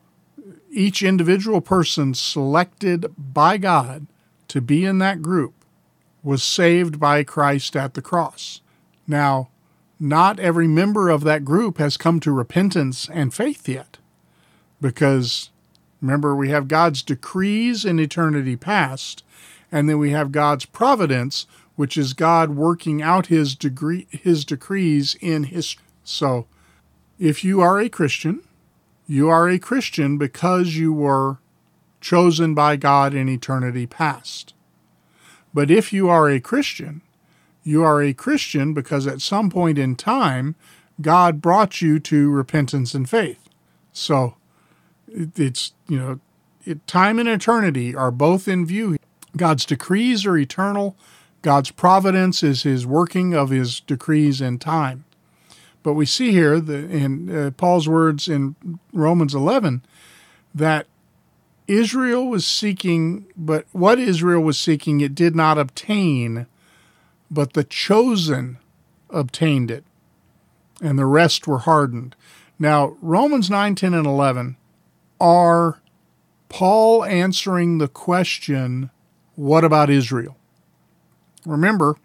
each individual person selected by God to be in that group, was saved by Christ at the cross. Now, not every member of that group has come to repentance and faith yet, because remember, we have God's decrees in eternity past, and then we have God's providence, which is God working out his degree, his decrees in history. So, if you are a Christian, you are a Christian because you were chosen by God in eternity past. But if you are a Christian, you are a Christian because at some point in time, God brought you to repentance and faith. So, it's, you know, it, time and eternity are both in view. God's decrees are eternal. God's providence is his working of his decrees in time. But we see here the, in uh, Paul's words in Romans eleven that Israel was seeking, but what Israel was seeking it did not obtain, but the chosen obtained it, and the rest were hardened. Now, Romans nine, ten, and eleven are Paul answering the question, what about Israel? Remember,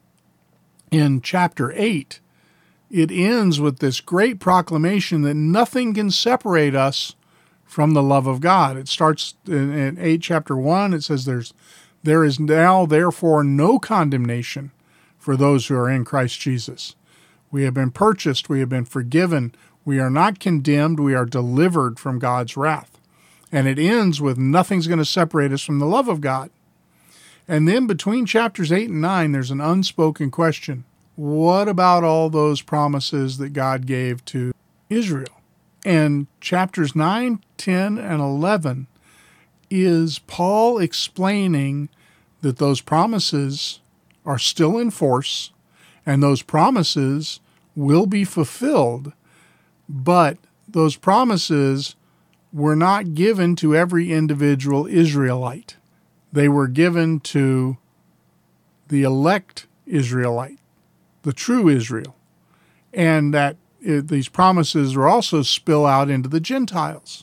in chapter eight, it ends with this great proclamation that nothing can separate us from the love of God. It starts in, in eight, chapter one. It says, "There's, there is now therefore no condemnation for those who are in Christ Jesus. We have been purchased. We have been forgiven. We are not condemned. We are delivered from God's wrath." And it ends with nothing's going to separate us from the love of God. And then between chapters eight and nine, there's an unspoken question. What about all those promises that God gave to Israel? And chapters nine, ten, and eleven is Paul explaining that those promises are still in force, and those promises will be fulfilled, but those promises were not given to every individual Israelite. They were given to the elect Israelite, the true Israel, and that it, these promises will also spill out into the Gentiles.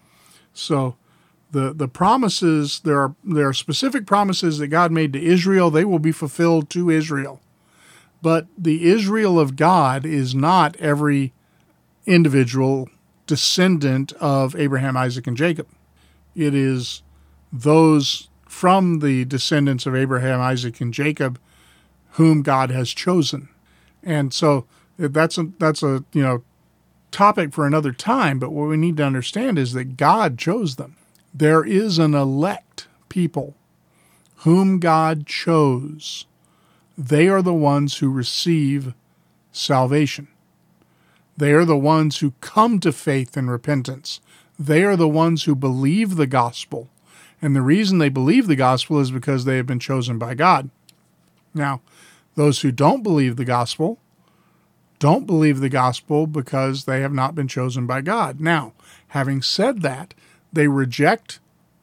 So the the promises, there are there are specific promises that God made to Israel. They will be fulfilled to Israel. But the Israel of God is not every individual descendant of Abraham, Isaac, and Jacob. It is those from the descendants of Abraham, Isaac, and Jacob whom God has chosen. And so that's a, that's a, you know, topic for another time, but what we need to understand is that God chose them. There is an elect people whom God chose. They are the ones who receive salvation. They are the ones who come to faith and repentance. They are the ones who believe the gospel. And the reason they believe the gospel is because they have been chosen by God. Now, those who don't believe the gospel don't believe the gospel because they have not been chosen by God. Now, having said that, they reject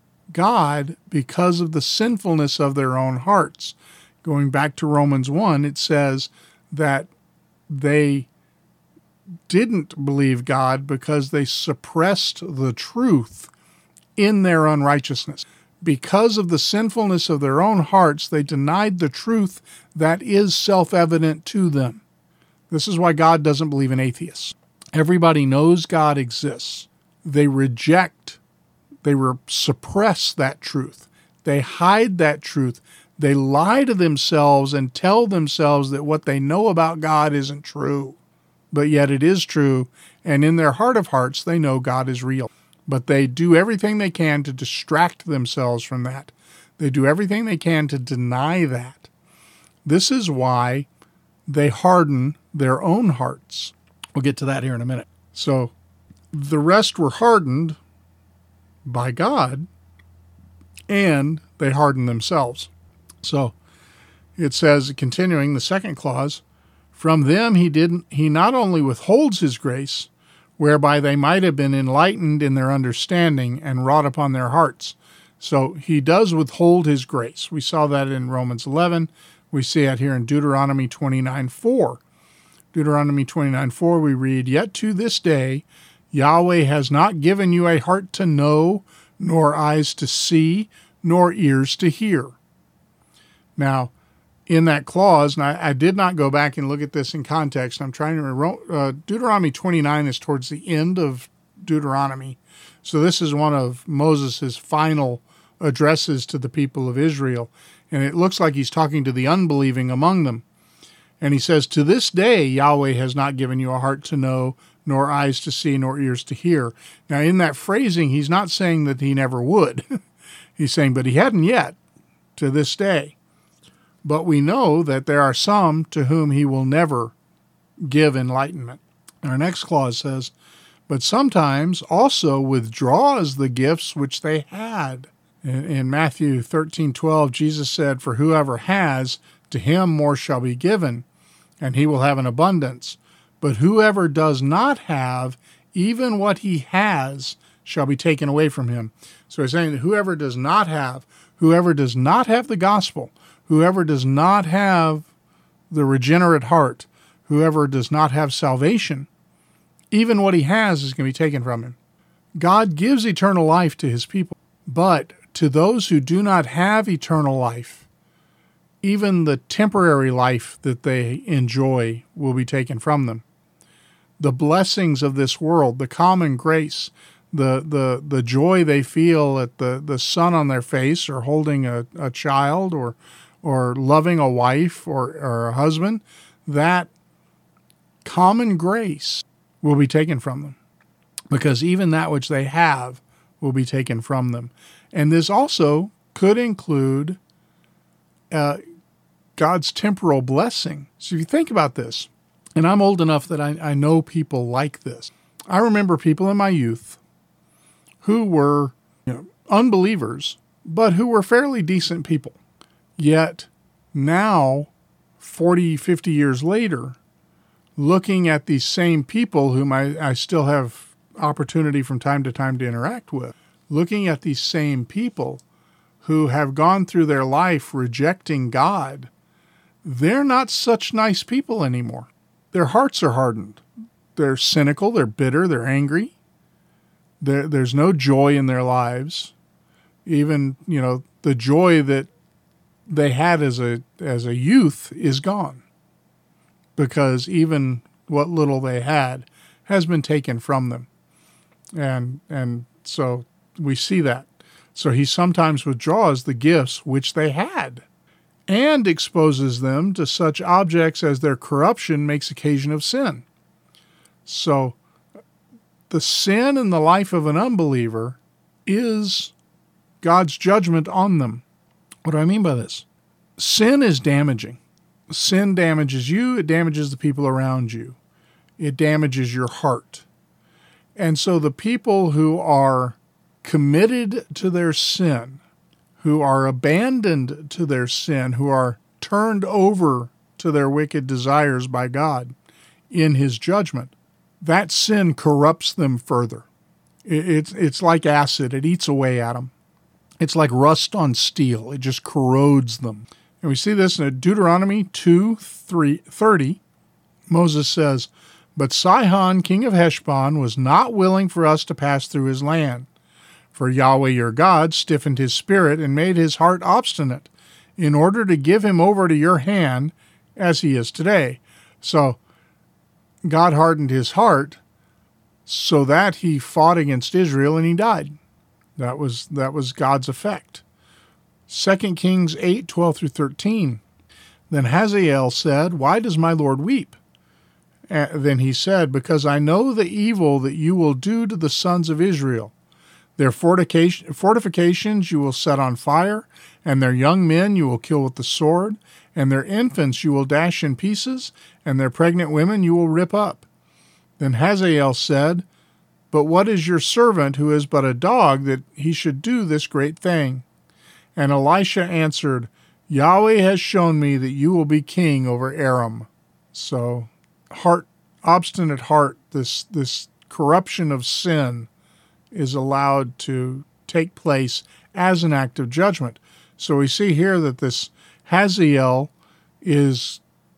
God because of the sinfulness of their own hearts. Going back to Romans one, it says that they didn't believe God because they suppressed the truth in their unrighteousness. Because of the sinfulness of their own hearts, they denied the truth that is self-evident to them. This is why God doesn't believe in atheists. Everybody knows God exists. They reject, they re- suppress that truth. They hide that truth. They lie to themselves and tell themselves that what they know about God isn't true. But yet it is true, and in their heart of hearts, they know God is real. But they do everything they can to distract themselves from that. They do everything they can to deny that. This is why they harden their own hearts. We'll get to that here in a minute. So the rest were hardened by God, and they hardened themselves. So it says, continuing the second clause, from them he didn't he not only withholds his grace, whereby they might have been enlightened in their understanding and wrought upon their hearts. So he does withhold his grace. We saw that in Romans eleven. We see it here in Deuteronomy twenty-nine four. Deuteronomy twenty-nine four, we read, yet to this day Yahweh has not given you a heart to know, nor eyes to see, nor ears to hear. Now, in that clause, and I, I did not go back and look at this in context. I'm trying to, uh, Deuteronomy twenty-nine is towards the end of Deuteronomy. So this is one of Moses' final addresses to the people of Israel. And it looks like he's talking to the unbelieving among them. And he says, to this day, Yahweh has not given you a heart to know, nor eyes to see, nor ears to hear. Now, in that phrasing, he's not saying that he never would. He's saying, but he hadn't yet, to this day. But we know that there are some to whom he will never give enlightenment. Our next clause says, but sometimes also withdraws the gifts which they had. In, in Matthew thirteen twelve, Jesus said, for whoever has, to him more shall be given, and he will have an abundance. But whoever does not have, even what he has shall be taken away from him. So he's saying that whoever does not have, whoever does not have the gospel, whoever does not have the regenerate heart, whoever does not have salvation, even what he has is going to be taken from him. God gives eternal life to his people, but to those who do not have eternal life, even the temporary life that they enjoy will be taken from them. The blessings of this world, the common grace, the the the joy they feel at the, the sun on their face, or holding a, a child, or or loving a wife or, or a husband, that common grace will be taken from them, because even that which they have will be taken from them. And this also could include uh, God's temporal blessing. So if you think about this, and I'm old enough that I, I know people like this. I remember people in my youth who were, you know, unbelievers, but who were fairly decent people. Yet now, forty, fifty years later, looking at these same people whom I, I still have opportunity from time to time to interact with, looking at these same people who have gone through their life rejecting God, they're not such nice people anymore. Their hearts are hardened. They're cynical, they're bitter, they're angry. There, there's no joy in their lives. Even, you know, the joy that they had as a as a youth is gone, because even what little they had has been taken from them. And and so we see that. So he sometimes withdraws the gifts which they had, and exposes them to such objects as their corruption makes occasion of sin. So the sin in the life of an unbeliever is God's judgment on them. What do I mean by this? Sin is damaging. Sin damages you. It damages the people around you. It damages your heart. And so the people who are committed to their sin, who are abandoned to their sin, who are turned over to their wicked desires by God in his judgment, that sin corrupts them further. It's, it's like acid. It eats away at them. It's like rust on steel. It just corrodes them. And we see this in Deuteronomy two thirty. Moses says, but Sihon, king of Heshbon, was not willing for us to pass through his land. For Yahweh your God stiffened his spirit and made his heart obstinate, in order to give him over to your hand, as he is today. So God hardened his heart so that he fought against Israel and he died. That was that was God's effect. Second Kings eight, twelve through thirteen. Then Hazael said, "Why does my Lord weep?" Uh, then he said, "Because I know the evil that you will do to the sons of Israel. Their fortification, fortifications you will set on fire, and their young men you will kill with the sword, and their infants you will dash in pieces, and their pregnant women you will rip up." Then Hazael said, "But what is your servant who is but a dog that he should do this great thing?" And Elisha answered, "Yahweh has shown me that you will be king over Aram." So, heart, obstinate heart, this this corruption of sin is allowed to take place as an act of judgment. So we see here that this Hazael is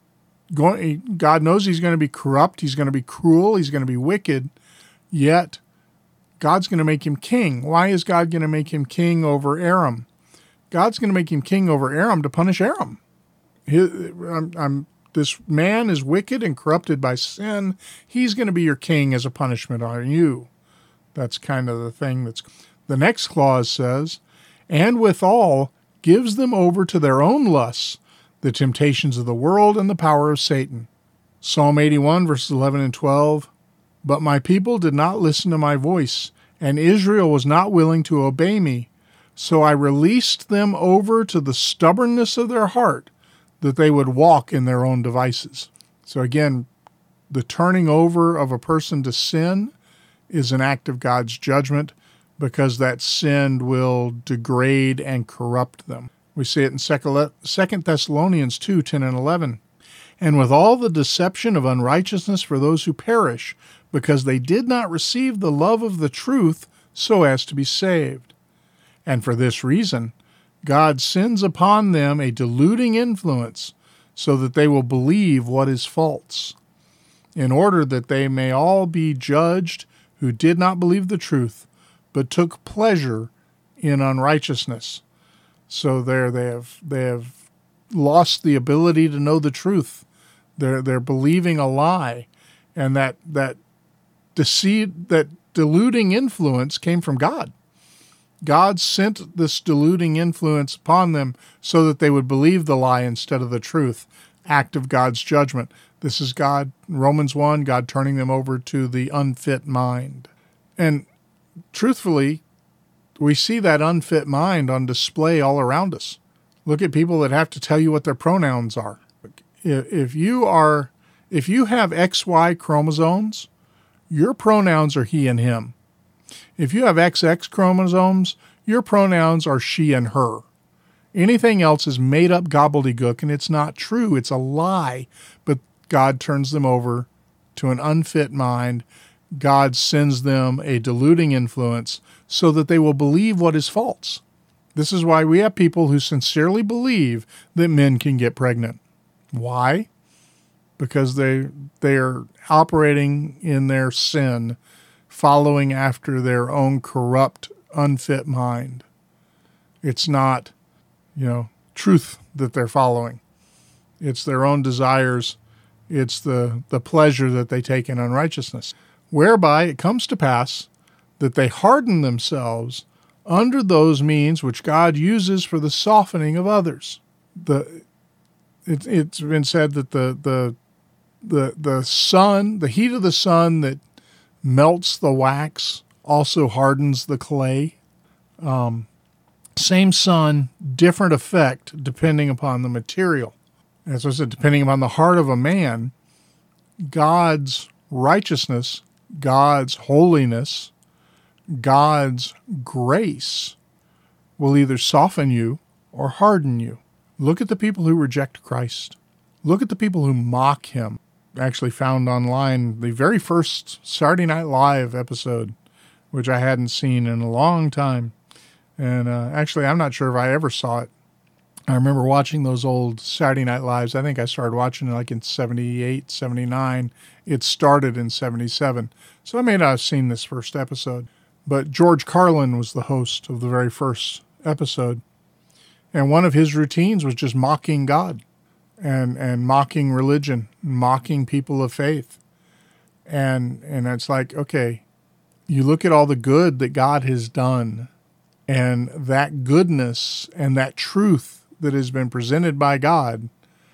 going, God knows he's going to be corrupt, he's going to be cruel, he's going to be wicked, yet God's going to make him king. Why is God going to make him king over Aram? God's going to make him king over Aram to punish Aram. His, I'm, I'm, this man is wicked and corrupted by sin. He's going to be your king as a punishment on you. That's kind of the thing that's... The next clause says, "And withal gives them over to their own lusts, the temptations of the world and the power of Satan." Psalm eighty-one, verses eleven and twelve, "But my people did not listen to my voice, and Israel was not willing to obey me. So I released them over to the stubbornness of their heart, that they would walk in their own devices." So again, the turning over of a person to sin is an act of God's judgment, because that sin will degrade and corrupt them. We see it in Second Thessalonians two, ten and eleven. "And with all the deception of unrighteousness for those who perish, because they did not receive the love of the truth so as to be saved. And for this reason, God sends upon them a deluding influence, so that they will believe what is false, in order that they may all be judged who did not believe the truth, but took pleasure in unrighteousness." So there they have they have lost the ability to know the truth. They're they're believing a lie, and that that deceit, that deluding influence came from God. God sent this deluding influence upon them so that they would believe the lie instead of the truth. Act of God's judgment. This is God, Romans one, God turning them over to the unfit mind. And truthfully, we see that unfit mind on display all around us. Look at people that have to tell you what their pronouns are. If you are, if you have X Y chromosomes, your pronouns are he and him. If you have X X chromosomes, your pronouns are she and her. Anything else is made up gobbledygook, and it's not true. It's a lie. But God turns them over to an unfit mind. God sends them a deluding influence so that they will believe what is false. This is why we have people who sincerely believe that men can get pregnant. Why? Because they they are operating in their sin, following after their own corrupt, unfit mind. It's not, you know, truth that they're following. It's their own desires. It's the, the pleasure that they take in unrighteousness, whereby it comes to pass that they harden themselves under those means which God uses for the softening of others. The it, it's been said that the the the the sun, the heat of the sun that melts the wax, also hardens the clay. Um, same sun, different effect depending upon the material. As I said, depending upon the heart of a man, God's righteousness, God's holiness, God's grace will either soften you or harden you. Look at the people who reject Christ. Look at the people who mock him. I actually found online the very first Saturday Night Live episode, which I hadn't seen in a long time. And uh, actually, I'm not sure if I ever saw it. I remember watching those old Saturday Night Lives. I think I started watching it like in seventy-eight, seventy-nine. It started in seventy-seven. So I may not have seen this first episode. But George Carlin was the host of the very first episode. And one of his routines was just mocking God and, and mocking religion, mocking people of faith. And, and it's like, okay, you look at all the good that God has done And that goodness and that truth that has been presented by God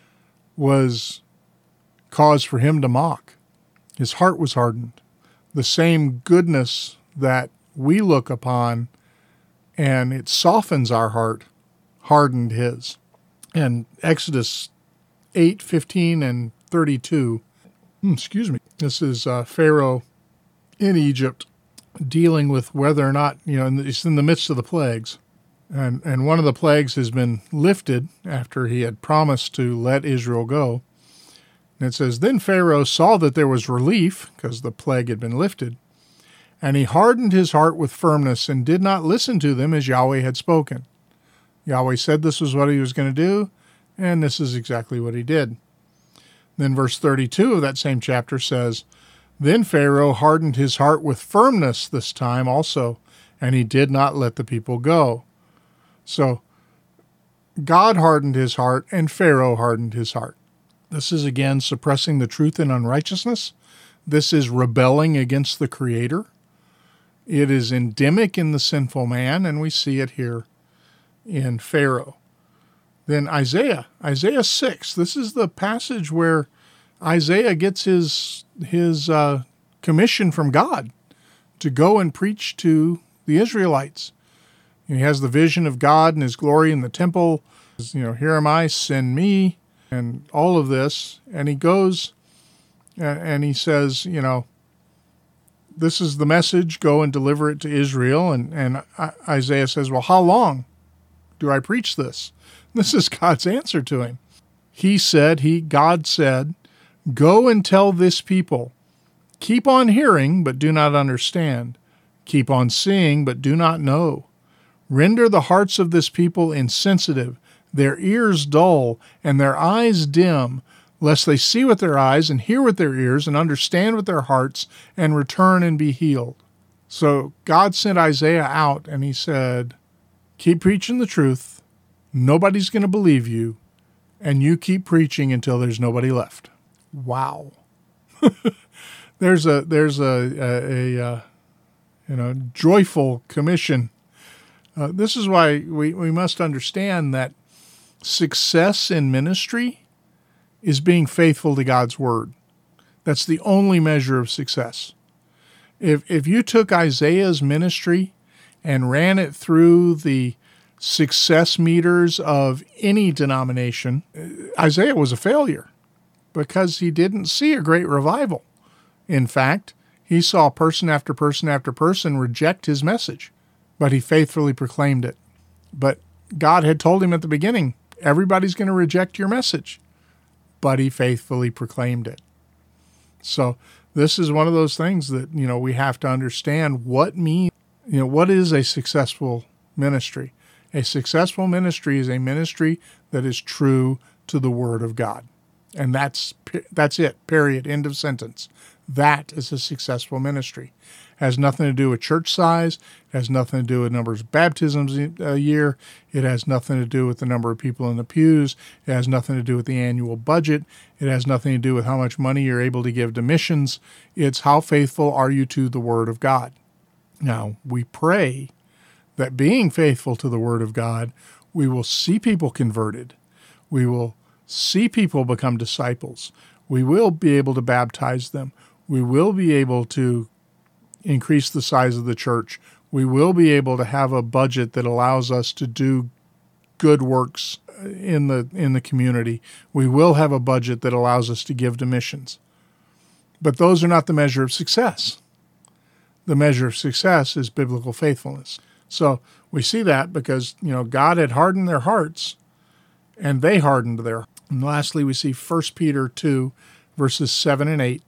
was cause for him to mock. His heart was hardened. The same goodness that we look upon and it softens our heart, hardened his. And Exodus eight, fifteen, and thirty-two, excuse me, this is uh, Pharaoh in Egypt dealing with whether or not, you know, it's in the midst of the plagues. And, and one of the plagues has been lifted after he had promised to let Israel go. And it says, Then Pharaoh saw that there was relief, because the plague had been lifted, and he hardened his heart with firmness and did not listen to them as Yahweh had spoken. Yahweh said this was what he was going to do, and this is exactly what he did. Then verse thirty-two of that same chapter says, Then Pharaoh hardened his heart with firmness this time also, and he did not let the people go. So God hardened his heart, and Pharaoh hardened his heart. This is again suppressing the truth in unrighteousness. This is rebelling against the Creator. It is endemic in the sinful man, and we see it here in Pharaoh. Then Isaiah, Isaiah six, this is the passage where Isaiah gets his, his uh, commission from God to go and preach to the Israelites. And he has the vision of God and his glory in the temple. You know, here am I, send me, and all of this. And he goes and he says, you know, this is the message, go and deliver it to Israel. And, and Isaiah says, well, how long do I preach this? This is God's answer to him. He said, he, God said, go and tell this people, keep on hearing, but do not understand. Keep on seeing, but do not know. Render the hearts of this people insensitive, their ears dull, and their eyes dim, lest they see with their eyes and hear with their ears and understand with their hearts and return and be healed. So God sent Isaiah out and he said, keep preaching the truth. Nobody's going to believe you. And you keep preaching until there's nobody left. Wow. there's a, there's a, a, a, a you know, joyful commission. Uh, this is why we, we must understand that success in ministry is being faithful to God's word. That's the only measure of success. If if you took Isaiah's ministry and ran it through the success meters of any denomination, Isaiah was a failure because he didn't see a great revival. In fact, he saw person after person after person reject his message, but he faithfully proclaimed it. But God had told him at the beginning, everybody's going to reject your message, but he faithfully proclaimed it. So this is one of those things that, you know, we have to understand what means, you know, what is a successful ministry? A successful ministry is a ministry that is true to the Word of God. And that's that's it, period, end of sentence. That is a successful ministry. It has nothing to do with church size. It has nothing to do with numbers of baptisms a year. It has nothing to do with the number of people in the pews. It has nothing to do with the annual budget. It has nothing to do with how much money you're able to give to missions. It's how faithful are you to the Word of God. Now, we pray that being faithful to the Word of God, we will see people converted. We will see people become disciples. We will be able to baptize them. We will be able to increase the size of the church. We will be able to have a budget that allows us to do good works in the in the community. We will have a budget that allows us to give to missions. But those are not the measure of success. The measure of success is biblical faithfulness. So we see that because, you know, God had hardened their hearts and they hardened their hearts. And lastly, we see First Peter two, verses seven and eight.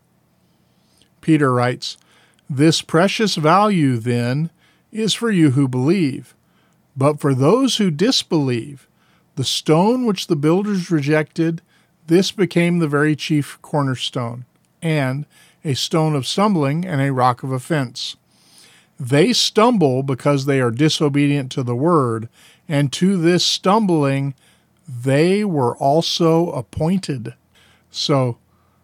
Peter writes, "This precious value, then, is for you who believe. But for those who disbelieve, the stone which the builders rejected, this became the very chief cornerstone, and a stone of stumbling and a rock of offense. They stumble because they are disobedient to the word, and to this stumbling they were also appointed." So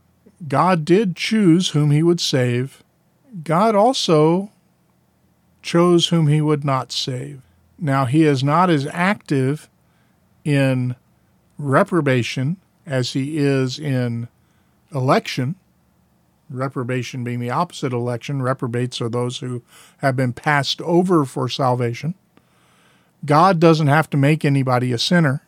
God did choose whom he would save. God also chose whom he would not save. Now, he is not as active in reprobation as he is in election. Reprobation being the opposite of election. Reprobates are those who have been passed over for salvation. God doesn't have to make anybody a sinner.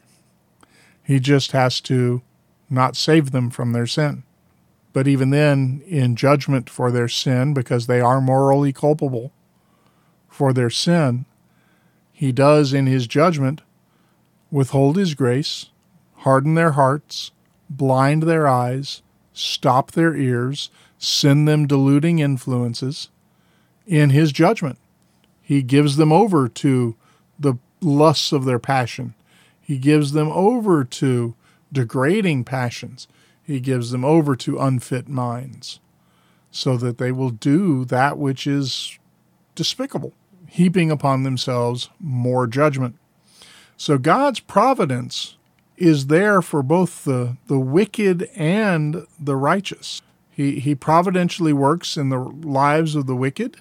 He just has to not save them from their sin. But even then, in judgment for their sin, because they are morally culpable for their sin, he does in his judgment withhold his grace, harden their hearts, blind their eyes, stop their ears, send them deluding influences. In his judgment, he gives them over to the lusts of their passion. He gives them over to degrading passions. He gives them over to unfit minds, so that they will do that which is despicable, heaping upon themselves more judgment. So God's providence is there for both the, the wicked and the righteous. He, he providentially works in the lives of the wicked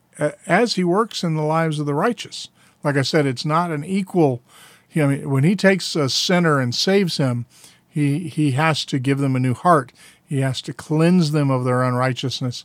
as he works in the lives of the righteous. Like I said, it's not an equal. I mean, when he takes a sinner and saves him, he, he has to give them a new heart. He has to cleanse them of their unrighteousness.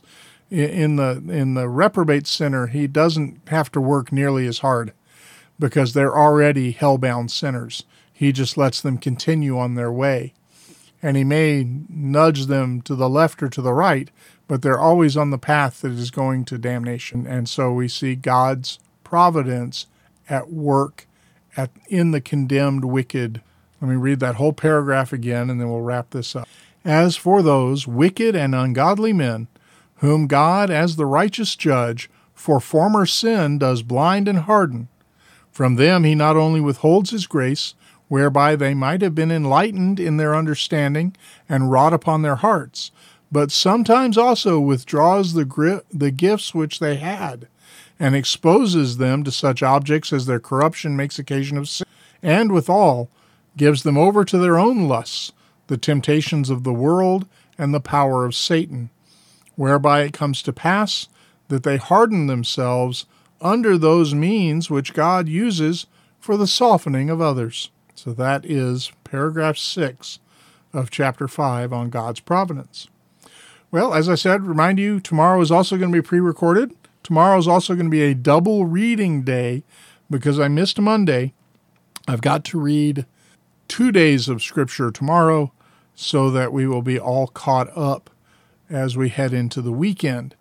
In the in the reprobate sinner, he doesn't have to work nearly as hard because they're already hell-bound sinners. He just lets them continue on their way. And he may nudge them to the left or to the right, but they're always on the path that is going to damnation. And so we see God's providence at work at in the condemned wicked. Let me read that whole paragraph again, and then we'll wrap this up. As for those wicked and ungodly men, whom God, as the righteous judge, for former sin does blind and harden, from them he not only withholds his grace, whereby they might have been enlightened in their understanding and wrought upon their hearts, but sometimes also withdraws the, gri- the gifts which they had, and exposes them to such objects as their corruption makes occasion of sin, and withal gives them over to their own lusts, the temptations of the world, and the power of Satan, whereby it comes to pass that they harden themselves under those means which God uses for the softening of others. So that is paragraph six of chapter five on God's providence. Well, as I said, remind you, tomorrow is also going to be pre-recorded. Tomorrow is also going to be a double reading day because I missed Monday. I've got to read two days of Scripture tomorrow so that we will be all caught up as we head into the weekend.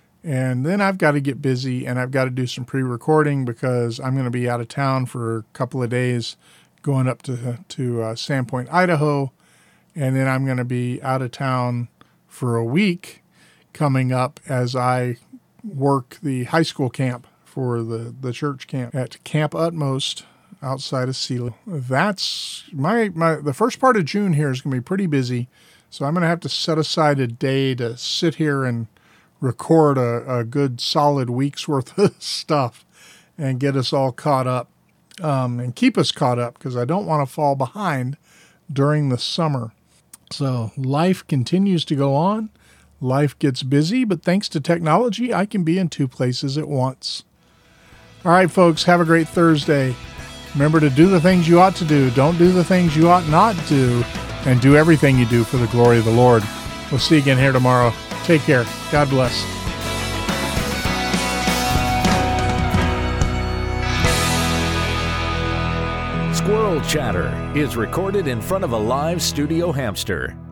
And then I've got to get busy and I've got to do some pre-recording because I'm going to be out of town for a couple of days going up to, to uh, Sandpoint, Idaho. And then I'm going to be out of town for a week coming up as I work the high school camp for the, the church camp at Camp Utmost outside of Sealy. That's my, my, the first part of June here is going to be pretty busy. So I'm going to have to set aside a day to sit here and record a, a good solid week's worth of stuff and get us all caught up um, and keep us caught up because I don't want to fall behind during the summer. So life continues to go on. Life gets busy, but thanks to technology, I can be in two places at once. All right, folks, have a great Thursday. Remember to do the things you ought to do. Don't do the things you ought not do. And do everything you do for the glory of the Lord. We'll see you again here tomorrow. Take care. God bless. Squirrel Chatter is recorded in front of a live studio hamster.